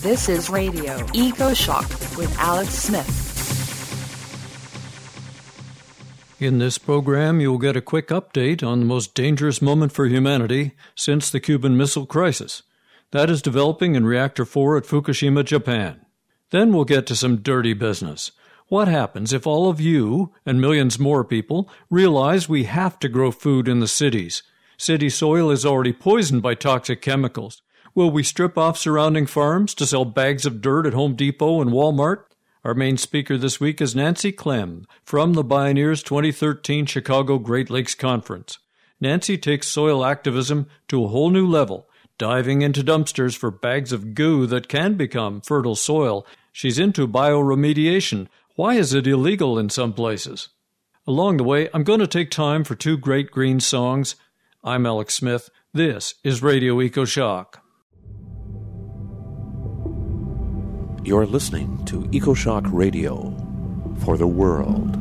This is Radio Eco Shock with Alex Smith. In this program, you'll get a quick update on the most dangerous moment for humanity since the Cuban Missile Crisis. That is developing in Reactor 4 at Fukushima, Japan. Then we'll get to some dirty business. What happens if all of you, and millions more people, realize we have to grow food in the cities? City soil is already poisoned by toxic chemicals. Will we strip off surrounding farms to sell bags of dirt at Home Depot and Walmart? Our main speaker this week is Nancy Clem from the Bioneers 2013 Chicago Great Lakes Conference. Nancy takes soil activism to a whole new level, diving into dumpsters for bags of goo that can become fertile soil. She's into bioremediation. Why is it illegal in some places? Along the way, I'm going to take time for two great green songs. I'm Alex Smith. This is Radio Eco Shock. You're listening to EcoShock Radio for the world.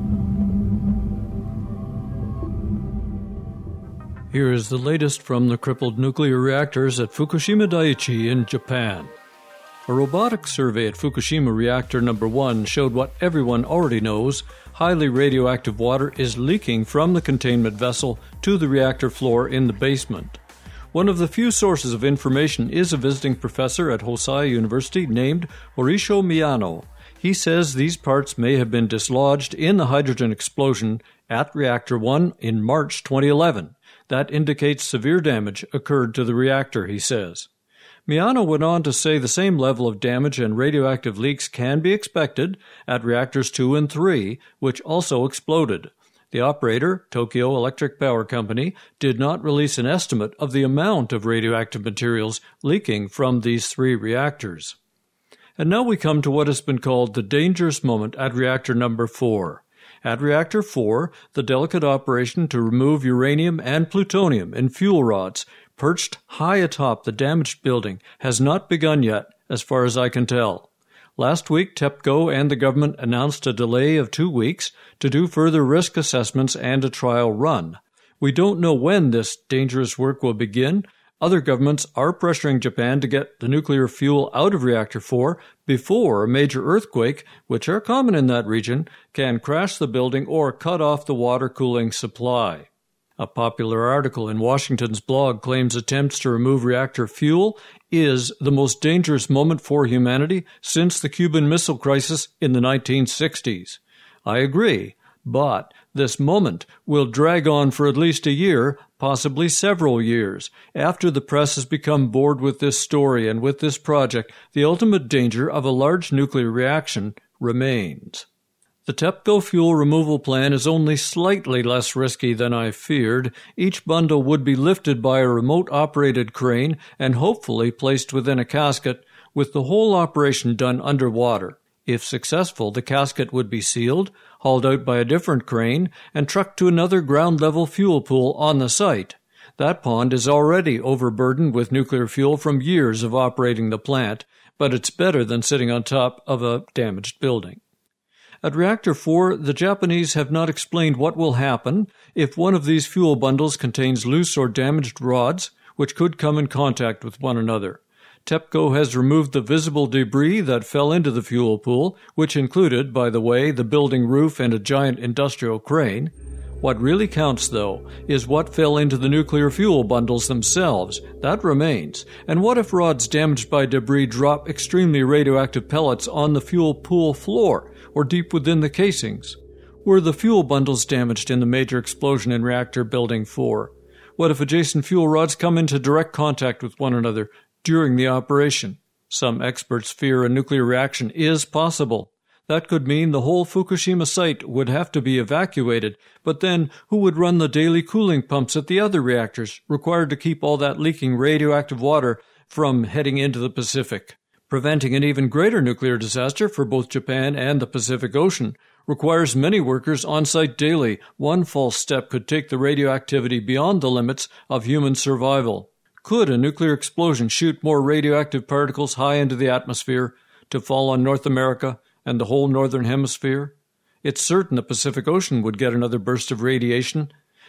Here is the latest from the crippled nuclear reactors at Fukushima Daiichi in Japan. A robotics survey at Fukushima Reactor No. 1 showed what everyone already knows: highly radioactive water is leaking from the containment vessel to the reactor floor in the basement. One of the few sources of information is a visiting professor at Hosei University named Horisho Miyano. He says these parts may have been dislodged in the hydrogen explosion at Reactor 1 in March 2011. That indicates severe damage occurred to the reactor, he says. Miyano went on to say the same level of damage and radioactive leaks can be expected at Reactors 2 and 3, which also exploded. The operator, Tokyo Electric Power Company, did not release an estimate of the amount of radioactive materials leaking from these three reactors. And now we come to what has been called the dangerous moment at Reactor No. 4. At Reactor 4, the delicate operation to remove uranium and plutonium in fuel rods perched high atop the damaged building has not begun yet, as far as I can tell. Last week, TEPCO and the government announced a delay of 2 weeks to do further risk assessments and a trial run. We don't know when this dangerous work will begin. Other governments are pressuring Japan to get the nuclear fuel out of Reactor 4 before a major earthquake, which are common in that region, can crash the building or cut off the water cooling supply. A popular article in Washington's blog claims attempts to remove reactor fuel is the most dangerous moment for humanity since the Cuban Missile Crisis in the 1960s. I agree, but this moment will drag on for at least a year, possibly several years. After the press has become bored with this story and with this project, the ultimate danger of a large nuclear reaction remains. The TEPCO fuel removal plan is only slightly less risky than I feared. Each bundle would be lifted by a remote-operated crane and hopefully placed within a casket, with the whole operation done underwater. If successful, the casket would be sealed, hauled out by a different crane, and trucked to another ground-level fuel pool on the site. That pond is already overburdened with nuclear fuel from years of operating the plant, but it's better than sitting on top of a damaged building. At Reactor 4, the Japanese have not explained what will happen if one of these fuel bundles contains loose or damaged rods, which could come in contact with one another. TEPCO has removed the visible debris that fell into the fuel pool, which included, by the way, the building roof and a giant industrial crane. What really counts, though, is what fell into the nuclear fuel bundles themselves. That remains. And what if rods damaged by debris drop extremely radioactive pellets on the fuel pool floor or deep within the casings? Were the fuel bundles damaged in the major explosion in Reactor Building 4? What if adjacent fuel rods come into direct contact with one another during the operation? Some experts fear a nuclear reaction is possible. That could mean the whole Fukushima site would have to be evacuated, but then who would run the daily cooling pumps at the other reactors required to keep all that leaking radioactive water from heading into the Pacific? Preventing an even greater nuclear disaster for both Japan and the Pacific Ocean requires many workers on site daily. One false step could take the radioactivity beyond the limits of human survival. Could a nuclear explosion shoot more radioactive particles high into the atmosphere to fall on North America and the whole northern hemisphere? It's certain the Pacific Ocean would get another burst of radiation.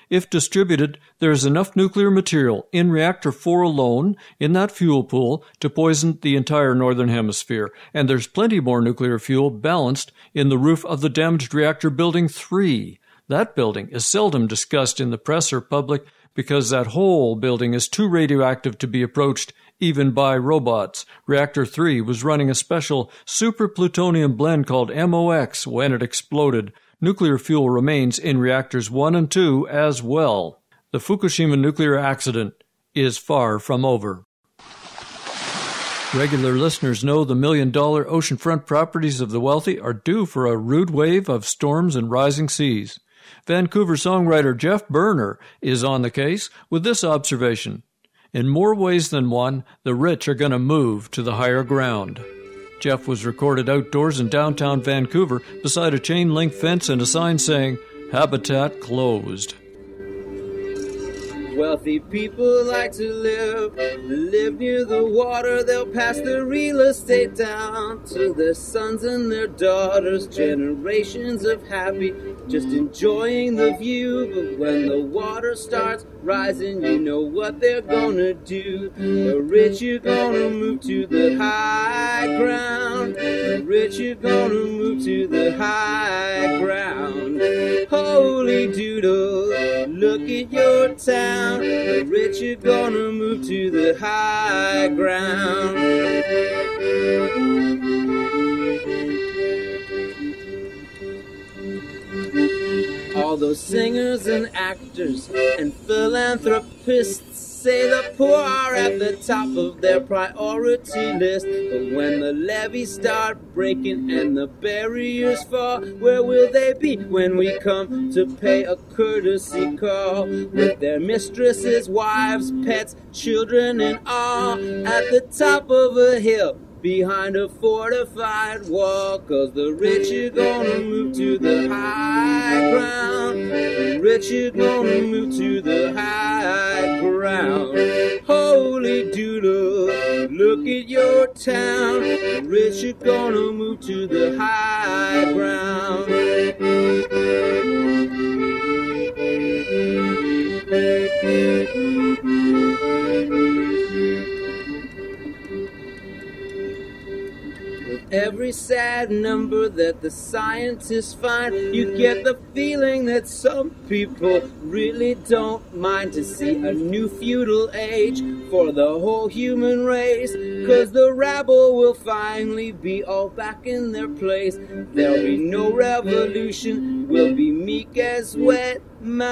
If distributed, there is enough nuclear material in Reactor 4 alone, in that fuel pool, to poison the entire Northern Hemisphere. And there's plenty more nuclear fuel balanced in the roof of the damaged reactor Building 3. That building is seldom discussed in the press or public because that whole building is too radioactive to be approached even by robots. Reactor 3 was running a special super plutonium blend called MOX when it exploded. Nuclear fuel remains in reactors 1 and 2 as well. The Fukushima nuclear accident is far from over. Regular listeners know the million-dollar oceanfront properties of the wealthy are due for a rude wave of storms and rising seas. Vancouver songwriter Jeff Berner is on the case with this observation. In more ways than one, the rich are going to move to the higher ground. Jeff was recorded outdoors in downtown Vancouver beside a chain-link fence and a sign saying, "Habitat closed." Wealthy people like to live near the water. They'll pass their real estate down to their sons and their daughters. Generations of happy, just enjoying the view. But when the water starts rising, you know what they're gonna do. The rich are gonna move to the high ground. The rich are gonna move to the high ground. Holy doodle, look at your town. The rich are gonna move to the high ground. All those singers and actors and philanthropists say the poor are at the top of their priority list. But when the levees start breaking and the barriers fall, where will they be when we come to pay a courtesy call? With their mistresses, wives, pets, children and all, at the top of a hill behind a fortified wall. 'Cause the rich are gonna move to the high ground. The rich are gonna move to the high ground. Holy doodle, look at your town. The rich are gonna move to the high ground. Every sad number that the scientists find, you get the feeling that some people really don't mind to see a new feudal age for the whole human race. 'Cause the rabble will finally be all back in their place. There'll be no revolution, we'll be meek as wet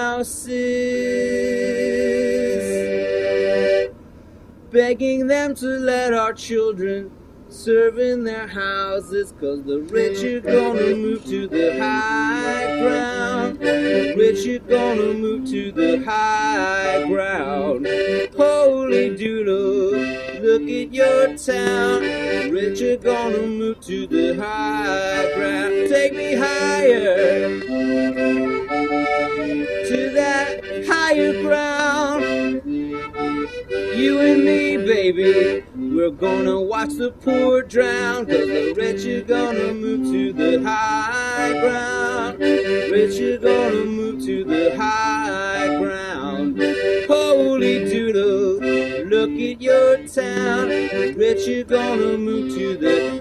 mouses, begging them to let our children serve in their houses. 'Cause the rich are gonna move to the high ground. The rich are gonna move to the high ground. Holy doodle, look at your town. The rich are gonna move to the high ground. Take me higher to that higher ground. You and me, baby, we're gonna watch the poor drown. 'Cause the rich are gonna move to the high ground. The rich are gonna move to the high ground. Holy doodle, look at your town. The rich are gonna move to the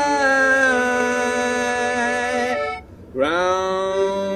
high ground.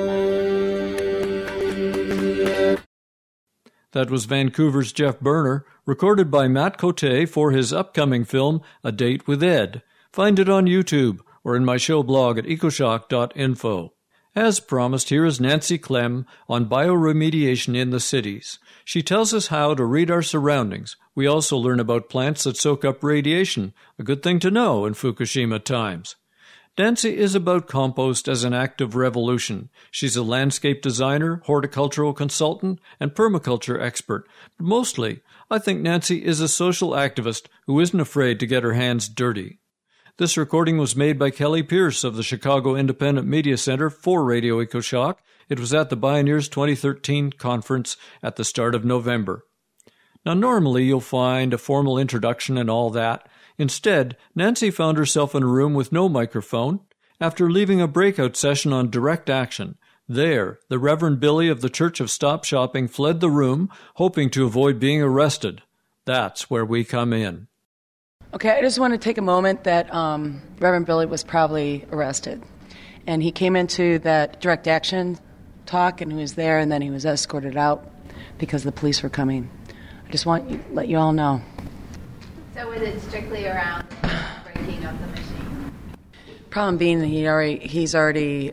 That was Vancouver's Jeff Berner, recorded by Matt Cote for his upcoming film, A Date with Ed. Find it on YouTube or in my show blog at ecoshock.info. As promised, here is Nancy Clem on bioremediation in the cities. She tells us how to read our surroundings. We also learn about plants that soak up radiation, a good thing to know in Fukushima times. Nancy is about compost as an act of revolution. She's a landscape designer, horticultural consultant, and permaculture expert. But mostly, I think Nancy is a social activist who isn't afraid to get her hands dirty. This recording was made by Kelly Pierce of the Chicago Independent Media Center for Radio EcoShock. It was at the Bioneers 2013 conference at the start of November. Now, normally you'll find a formal introduction and all that. Instead, Nancy found herself in a room with no microphone after leaving a breakout session on direct action. There, the Reverend Billy of the Church of Stop Shopping fled the room, hoping to avoid being arrested. That's where we come in. Okay, I just want to take a moment that Reverend Billy was probably arrested. And he came into that direct action talk, and he was there, and then he was escorted out because the police were coming. I just want to let you all know. So was it strictly around breaking of the machine? Problem being that he's already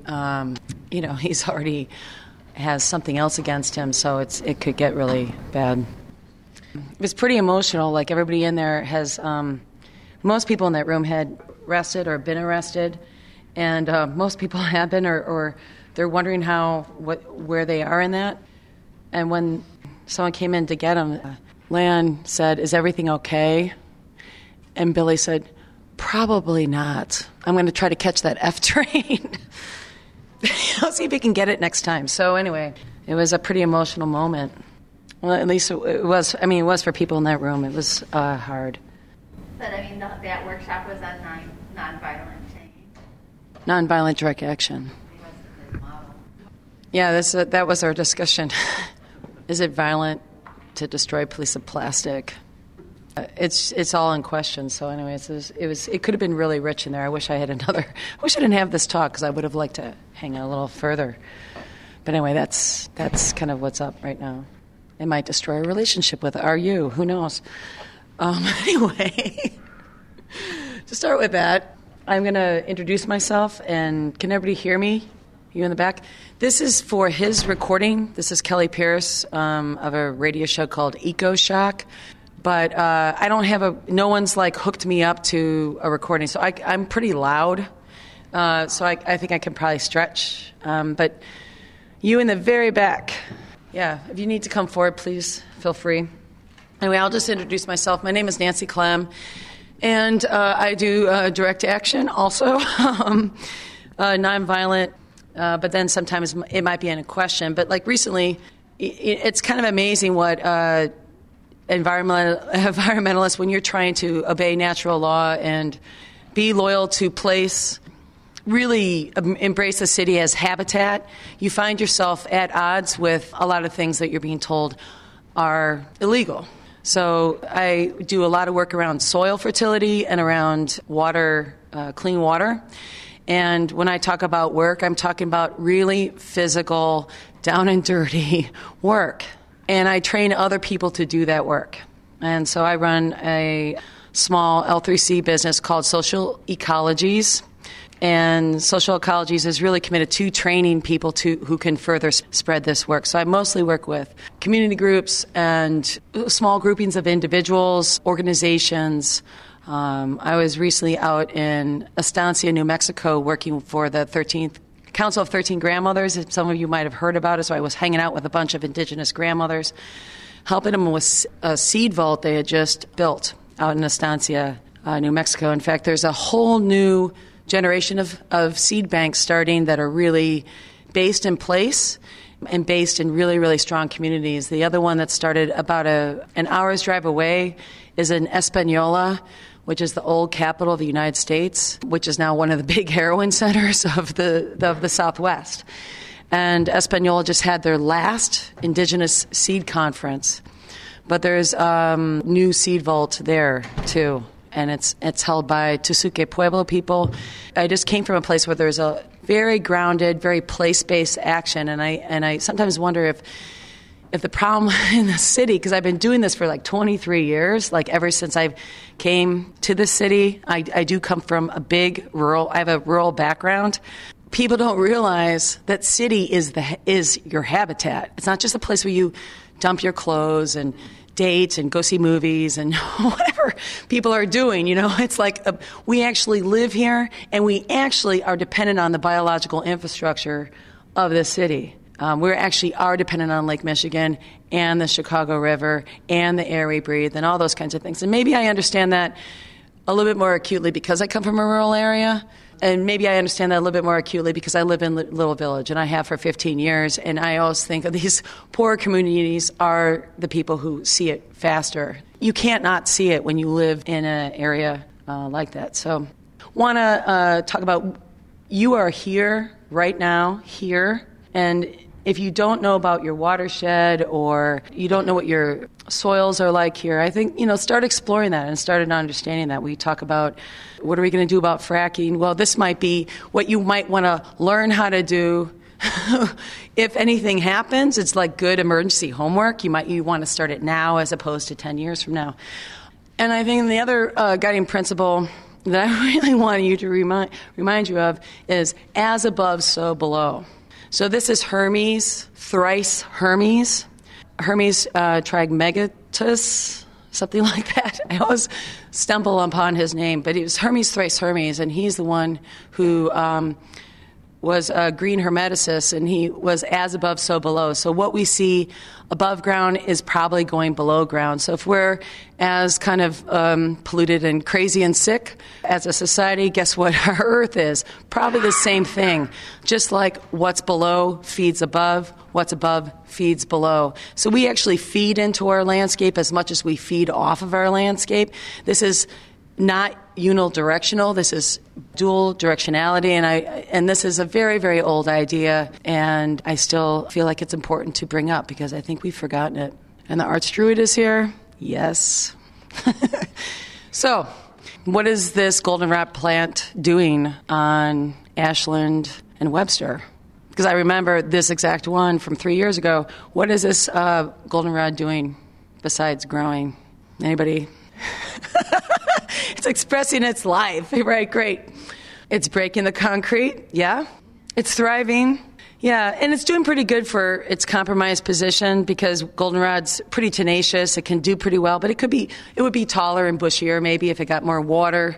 has something else against him, so it could get really bad. It was pretty emotional. Like, everybody in there has, most people in that room had arrested or been arrested, and most people have been, or they're wondering where they are in that. And when someone came in to get him, Lan said, "Is everything okay?" And Billy said, "Probably not. I'm going to try to catch that F train." I'll see if he can get it next time. So anyway, it was a pretty emotional moment. Well, at least it was. I mean, it was for people in that room. It was hard. But I mean, that workshop was on nonviolent change. Nonviolent direct action. Yeah, that was our discussion. Is it violent to destroy police of plastic? It's all in question. So, anyways, it could have been really rich in there. I wish I didn't have this talk, because I would have liked to hang out a little further. But anyway, that's kind of what's up right now. It might destroy a relationship with RU. Who knows? Anyway, to start with that, I'm going to introduce myself. And can everybody hear me? You in the back? This is for his recording. This is Kelly Pierce of a radio show called EcoShock. But I don't have no one's like hooked me up to a recording. So I'm pretty loud. So I think I can probably stretch. But you in the very back, yeah, if you need to come forward, please feel free. Anyway, I'll just introduce myself. My name is Nancy Clem, and I do direct action also, nonviolent, but then sometimes it might be in a question. But like recently, it's kind of amazing what environmentalists, when you're trying to obey natural law and be loyal to place, really embrace the city as habitat, you find yourself at odds with a lot of things that you're being told are illegal. So I do a lot of work around soil fertility and around water, clean water. And when I talk about work, I'm talking about really physical, down and dirty work. And I train other people to do that work. And so I run a small L3C business called Social Ecologies. And Social Ecologies is really committed to training people who can further spread this work. So I mostly work with community groups and small groupings of individuals, organizations. I was recently out in Estancia, New Mexico, working for the 13th Council of 13 Grandmothers. Some of you might have heard about it. So I was hanging out with a bunch of indigenous grandmothers, helping them with a seed vault they had just built out in Estancia, New Mexico. In fact, there's a whole new generation of seed banks starting that are really based in place and based in really, really strong communities. The other one that started about an hour's drive away is in Espanola, which is the old capital of the United States, which is now one of the big heroin centers of the Southwest. And Espanola just had their last Indigenous Seed Conference. But there's new seed vault there, too. And it's held by Tusuque Pueblo people. I just came from a place where there's a very grounded, very place-based action. And I sometimes wonder if the problem in the city, because I've been doing this for like 23 years, like ever since I came to the city. I do come from I have a rural background. People don't realize that city is your habitat. It's not just a place where you dump your clothes and date and go see movies and whatever people are doing. It's like we actually live here, and we actually are dependent on the biological infrastructure of the city. We actually are dependent on Lake Michigan and the Chicago River and the air we breathe and all those kinds of things. And maybe I understand that a little bit more acutely because I come from a rural area. And maybe I understand that a little bit more acutely because I live in Little Village, and I have for 15 years. And I always think of these poor communities are the people who see it faster. You can't not see it when you live in an area like that. So want to talk about, you are here right now, here And if you don't know about your watershed or you don't know what your soils are like here, I think, start exploring that and start understanding that. We talk about what are we going to do about fracking? Well, this might be what you might want to learn how to do. If anything happens, it's like good emergency homework. You want to start it now as opposed to 10 years from now. And I think the other guiding principle that I really want you to remind you of is as above, so below. So this is Hermes, thrice Hermes, Hermes Trismegistus, something like that. I always stumble upon his name, but it was Hermes, thrice Hermes, and he's the one who was a green hermeticist, and he was as above, so below. So what we see above ground is probably going below ground. So if we're as kind of polluted and crazy and sick as a society, guess what our Earth is? Probably the same thing. Just like what's below feeds above, what's above feeds below. So we actually feed into our landscape as much as we feed off of our landscape. This is not unidirectional. This is dual directionality, and this is a very, very old idea, and I still feel like it's important to bring up because I think we've forgotten it. And the arch druid is here. Yes. So, what is this goldenrod plant doing on Ashland and Webster? Because I remember this exact one from 3 years ago. What is this goldenrod doing besides growing? Anybody? It's expressing its life. Right, great. It's breaking the concrete. Yeah. It's thriving. Yeah, and it's doing pretty good for its compromised position because goldenrod's pretty tenacious. It can do pretty well, but it would be taller and bushier maybe if it got more water,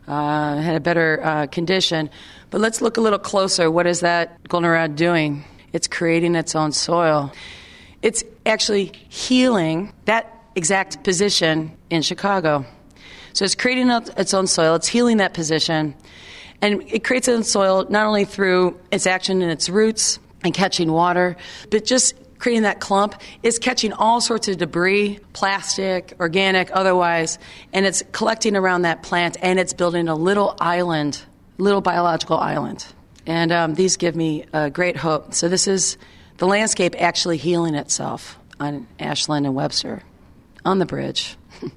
had a better condition. But let's look a little closer. What is that goldenrod doing? It's creating its own soil. It's actually healing that exact position in Chicago. So it's creating its own soil. It's healing that position. And it creates its own soil not only through its action and its roots and catching water, but just creating that clump is catching all sorts of debris, plastic, organic, otherwise, and it's collecting around that plant, and it's building a little island, little biological island. And these give me great hope. So this is the landscape actually healing itself on Ashland and Webster, on the bridge.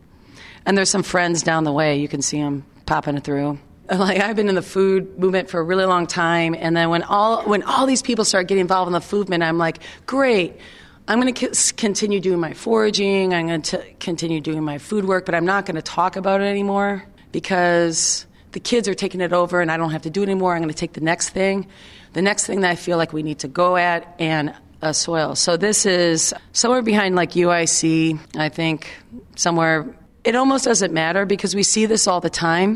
And there's some friends down the way. You can see them popping through. Like, I've been in the food movement for a really long time, and then when all these people start getting involved in the food movement, I'm like, great, I'm going to continue doing my foraging, I'm going to continue doing my food work, but I'm not going to talk about it anymore because the kids are taking it over and I don't have to do it anymore. I'm going to take the next thing that I feel like we need to go at, and soil. So this is somewhere behind like UIC, I think, somewhere. It almost doesn't matter because we see this all the time.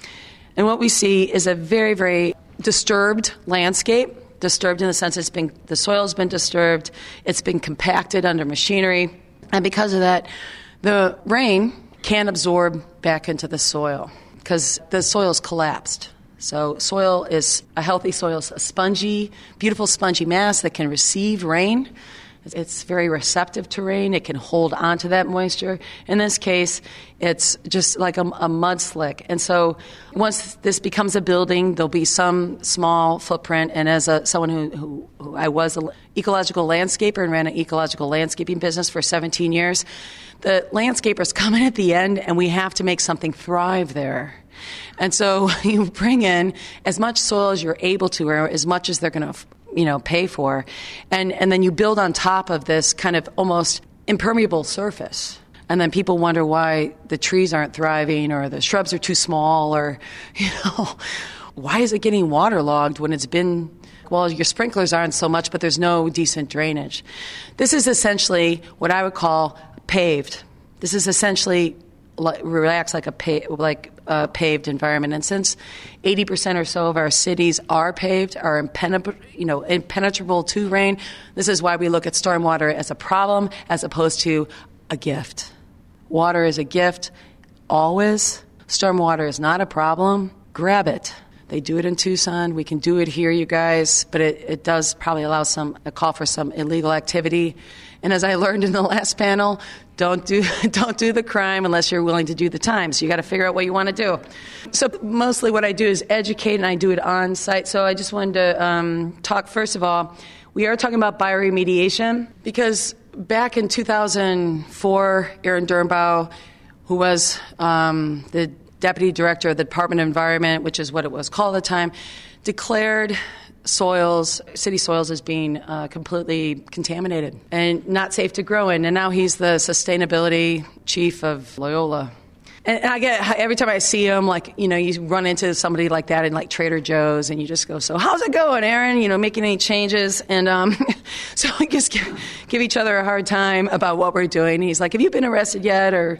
And what we see is a very, very disturbed landscape, disturbed in the sense the soil's been disturbed, it's been compacted under machinery, and because of that, the rain can't absorb back into the soil because the soil's collapsed. So soil is, a healthy soil is a spongy, beautiful spongy mass that can receive rain. It's very receptive to rain. It can hold on to that moisture. In this case, it's just like a mud slick. And so once this becomes a building, there'll be some small footprint. And as someone who I was an ecological landscaper and ran an ecological landscaping business for 17 years, the landscapers come in at the end, and we have to make something thrive there. And so you bring in as much soil as you're able to, or as much as they're going to pay for. And then you build on top of this kind of almost impermeable surface. And then people wonder why the trees aren't thriving or the shrubs are too small or, why is it getting waterlogged when it's been, well, your sprinklers aren't so much, but there's no decent drainage. This is essentially what I would call paved. This is essentially relaxed like a paved environment. And since 80% or so of our cities are paved, are impenetrable to rain, this is why we look at stormwater as a problem as opposed to a gift. Water is a gift, always. Stormwater is not a problem. Grab it. They do it in Tucson. We can do it here, you guys, but it does probably allow a call for some illegal activity. And as I learned in the last panel, don't do the crime unless you're willing to do the time. So you got to figure out what you want to do. So mostly what I do is educate, and I do it on site. So I just wanted to talk, first of all, we are talking about bioremediation because back in 2004, Aaron Dernbaugh, who was the deputy director of the Department of Environment, which is what it was called at the time, declared city soils as being completely contaminated and not safe to grow in. And now he's the sustainability chief of Loyola. And I get, every time I see him, like, you run into somebody like that in like Trader Joe's and you just go, so how's it going, Aaron? Making any changes? And so we just give each other a hard time about what we're doing. He's like, have you been arrested yet? Or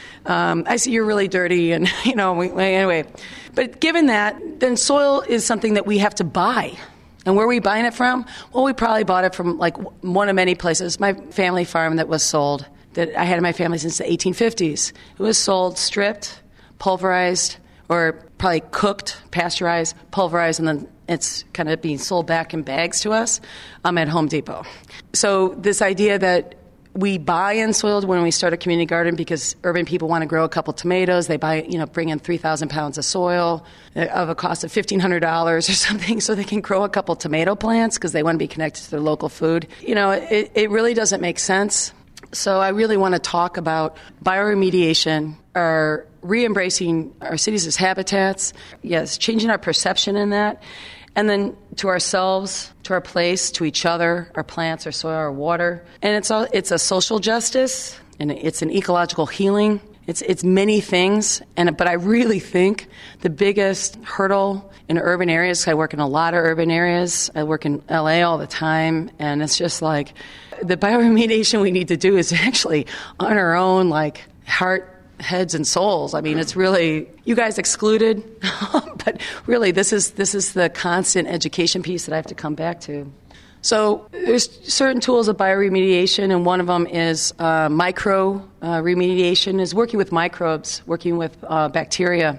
I see you're really dirty. And, anyway. But given that, then soil is something that we have to buy. And where are we buying it from? Well, we probably bought it from like one of many places. My family farm that was sold, that I had in my family since the 1850s. It was sold stripped, pulverized, or probably cooked, pasteurized, pulverized, and then it's kind of being sold back in bags to us at Home Depot. So this idea that we buy in soil when we start a community garden because urban people want to grow a couple tomatoes. They bring in 3,000 pounds of soil of a cost of $1,500 or something so they can grow a couple tomato plants because they want to be connected to their local food. It really doesn't make sense. So I really want to talk about bioremediation, or re-embracing our cities as habitats, yes, changing our perception in that, and then to ourselves, to our place, to each other, our plants, our soil, our water. And it's a social justice, and it's an ecological healing. It's many things, but I really think the biggest hurdle in urban areas, I work in a lot of urban areas, I work in LA all the time, and it's just like the bioremediation we need to do is actually on our own, like heart, heads and souls. I mean, it's really, you guys excluded, but really this is the constant education piece that I have to come back to. So there's certain tools of bioremediation, and one of them is micro remediation, is working with microbes, working with bacteria.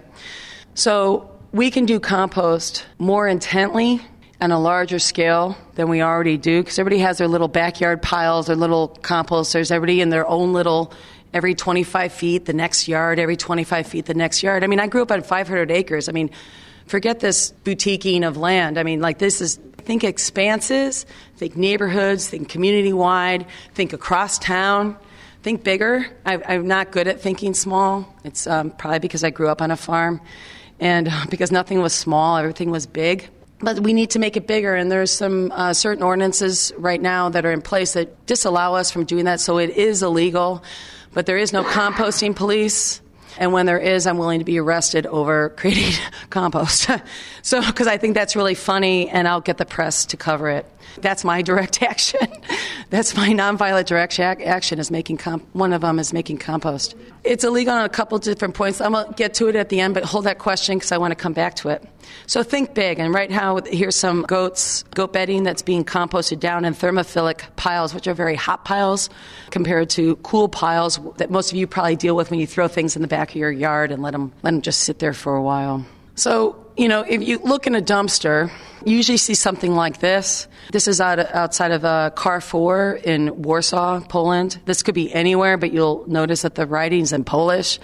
So we can do compost more intently on a larger scale than we already do, because everybody has their little backyard piles, their little composters, everybody in their own little, every 25 feet, the next yard, every 25 feet, the next yard. I mean, I grew up on 500 acres. I mean, forget this boutiquing of land. I mean, like, this is, think expanses, think neighborhoods, think community-wide, think across town, think bigger. I'm not good at thinking small. It's probably because I grew up on a farm, and because nothing was small, everything was big. But we need to make it bigger, and there's some certain ordinances right now that are in place that disallow us from doing that, so it is illegal. But there is no composting police, and when there is, I'm willing to be arrested over creating compost. So, because I think that's really funny, and I'll get the press to cover it. That's my direct action. That's my nonviolent direct action, is making one of them is making compost. It's illegal on a couple different points. I'm going to get to it at the end, but hold that question because I want to come back to it. So think big, and right now here's some goat bedding that's being composted down in thermophilic piles, which are very hot piles compared to cool piles that most of you probably deal with when you throw things in the back of your yard and let them just sit there for a while. So, if you look in a dumpster, you usually see something like this. This is outside of Carrefour in Warsaw, Poland. This could be anywhere, but you'll notice that the writing's in Polish.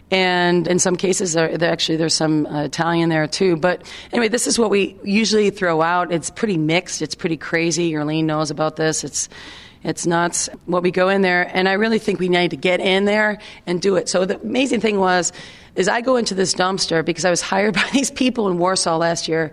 And in some cases, there's some Italian there too. But anyway, this is what we usually throw out. It's pretty mixed. It's pretty crazy. Arlene knows about this. It's nuts what we go in there. And I really think we need to get in there and do it. So the amazing thing is I go into this dumpster because I was hired by these people in Warsaw last year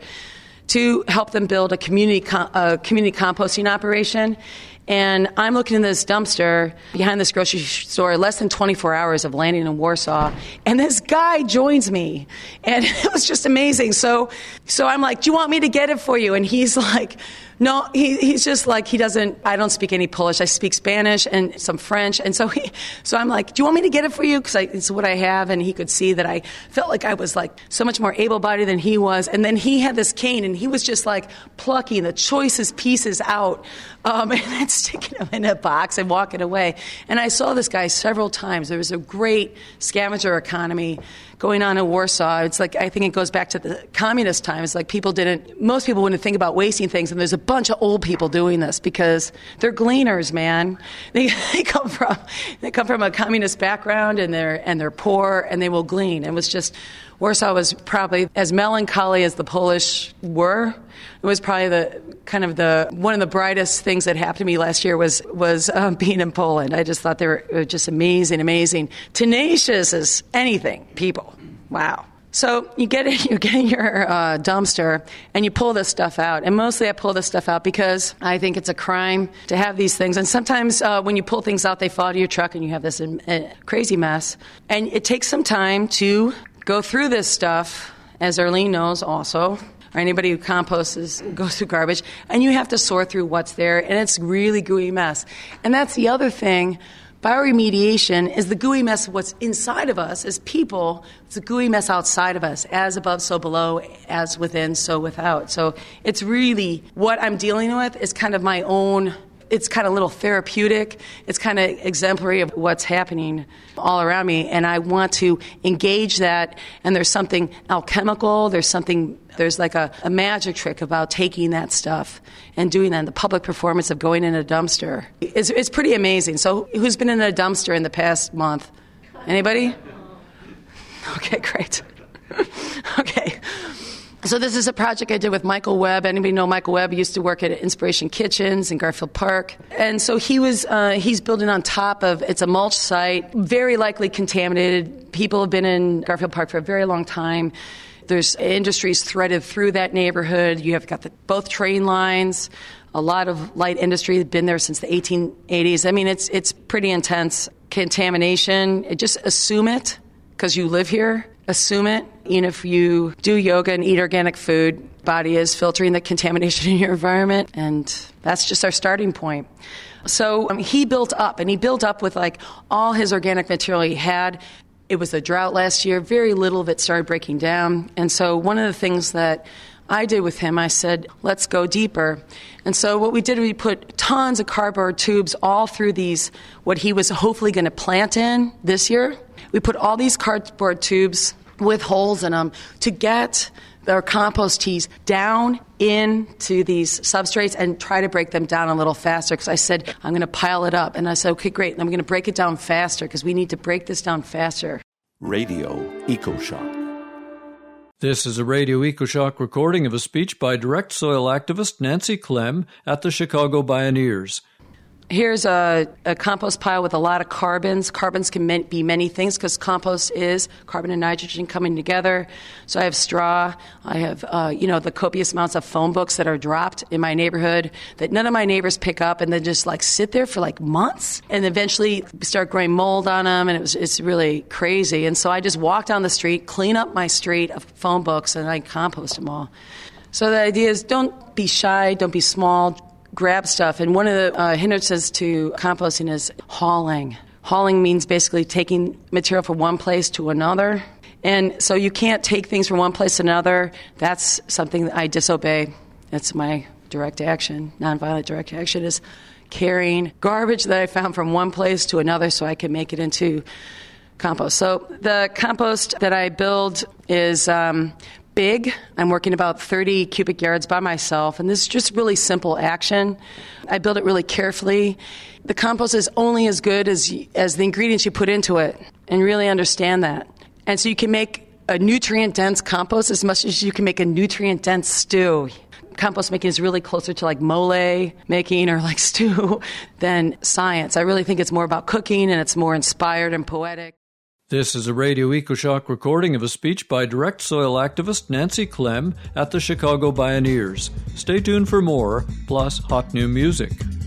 to help them build a community composting operation. And I'm looking in this dumpster behind this grocery store, less than 24 hours of landing in Warsaw, and this guy joins me, and it was just amazing. So I'm like, do you want me to get it for you? And he's like, no, he's just like, I don't speak any Polish. I speak Spanish and some French. And so I'm like, do you want me to get it for you? Because it's what I have. And he could see that I felt like I was like so much more able-bodied than he was. And then he had this cane, and he was just like plucking the choicest pieces out. And it's sticking them in a box and walking away. And I saw this guy several times. There was a great scavenger economy going on in Warsaw. It's like, I think it goes back to the communist times. Like most people wouldn't think about wasting things, and there's a bunch of old people doing this because they're gleaners, man. They come from a communist background, and they're poor, and they will glean. It was just, Warsaw was probably as melancholy as the Polish were. It was probably one of the brightest things that happened to me last year was being in Poland. I just thought they were just amazing, tenacious as anything people. Wow. So you get in your dumpster and you pull this stuff out. And mostly I pull this stuff out because I think it's a crime to have these things. And sometimes when you pull things out, they fall to your truck and you have this crazy mess. And it takes some time to go through this stuff, as Arlene knows also, or anybody who composts goes through garbage, and you have to sort through what's there, and it's really gooey mess. And that's the other thing. Bioremediation is the gooey mess of what's inside of us as people. It's the gooey mess outside of us, as above, so below, as within, so without. So it's really what I'm dealing with is kind of my own. It's kind of a little therapeutic. It's kind of exemplary of what's happening all around me. And I want to engage that. And there's something alchemical. There's like a magic trick about taking that stuff and doing that. And the public performance of going in a dumpster. It's pretty amazing. So who's been in a dumpster in the past month? Anybody? Okay, great. Okay. So this is a project I did with Michael Webb. Anybody know Michael Webb? He used to work at Inspiration Kitchens in Garfield Park. And so he's building on top of, it's a mulch site, very likely contaminated. People have been in Garfield Park for a very long time. There's industries threaded through that neighborhood. You have got both train lines. A lot of light industry has been there since the 1880s. I mean, it's pretty intense contamination. Just assume it because you live here. Assume it. If you do yoga and eat organic food, body is filtering the contamination in your environment, and that's just our starting point. So he built up with like all his organic material he had. It was a drought last year. Very little of it started breaking down. And so one of the things that I did with him, I said, let's go deeper. And so what we did, we put tons of cardboard tubes all through these, what he was hopefully going to plant in this year. We put all these cardboard tubes with holes in them to get our compost teas down into these substrates and try to break them down a little faster. Because I said, I'm going to pile it up. And I said, okay, great. And I'm going to break it down faster because we need to break this down faster. Radio EcoShock. This is a Radio EcoShock recording of a speech by direct soil activist Nancy Clem at the Chicago Bioneers. Here's a compost pile with a lot of carbons. Carbons can be many things because compost is carbon and nitrogen coming together. So I have straw. I have, the copious amounts of phone books that are dropped in my neighborhood that none of my neighbors pick up and then just like sit there for like months and eventually start growing mold on them. And it's really crazy. And so I just walk down the street, clean up my street of phone books, and I compost them all. So the idea is don't be shy, don't be small. Grab stuff. And one of the hindrances to composting is hauling. Hauling means basically taking material from one place to another. And so you can't take things from one place to another. That's something that I disobey. That's my direct action. Nonviolent direct action is carrying garbage that I found from one place to another so I can make it into compost. So the compost that I build is big. I'm working about 30 cubic yards by myself, and this is just really simple action. I build it really carefully. The compost is only as good as the ingredients you put into it, and really understand that. And so you can make a nutrient-dense compost as much as you can make a nutrient-dense stew. Compost making is really closer to like mole making or like stew than science. I really think it's more about cooking, and it's more inspired and poetic. This is a Radio EcoShock recording of a speech by direct soil activist Nancy Clem at the Chicago Bioneers. Stay tuned for more, plus hot new music.